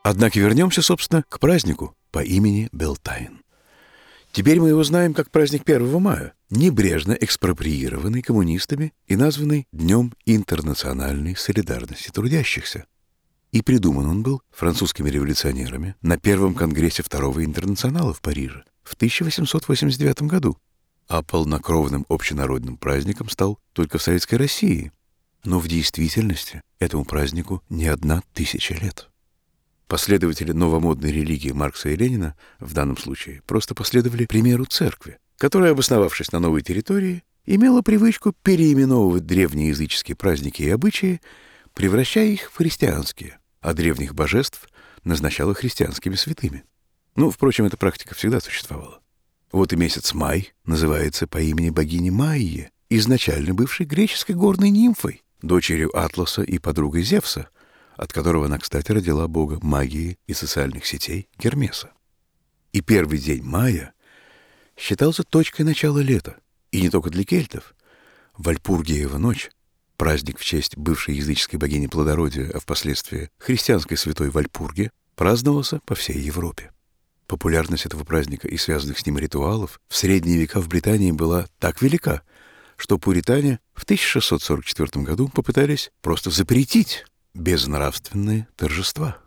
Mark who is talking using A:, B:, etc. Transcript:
A: Однако вернемся, собственно, к празднику по имени Белтайн. Теперь мы его знаем как праздник 1 мая, небрежно экспроприированный коммунистами и названный Днем интернациональной солидарности трудящихся. И придуман он был французскими революционерами на Первом конгрессе Второго интернационала в Париже в 1889 году, а полнокровным общенародным праздником стал только в Советской России. Но в действительности этому празднику не 1000 лет. Последователи новомодной религии Маркса и Ленина в данном случае просто последовали примеру церкви, которая, обосновавшись на новой территории, имела привычку переименовывать древние языческие праздники и обычаи, превращая их в христианские, а древних божеств назначала христианскими святыми. Впрочем, эта практика всегда существовала. Вот и месяц май называется по имени богини Майи, изначально бывшей греческой горной нимфой, дочерью Атласа и подругой Зевса, от которого она, кстати, родила бога магии и социальных сетей Гермеса. И первый день мая считался точкой начала лета, и не только для кельтов. Вальпургиева ночь, праздник в честь бывшей языческой богини плодородия, а впоследствии христианской святой Вальпурги, праздновался по всей Европе. Популярность этого праздника и связанных с ним ритуалов в средние века в Британии была так велика, что пуритане в 1644 году попытались просто запретить безнравственные торжества.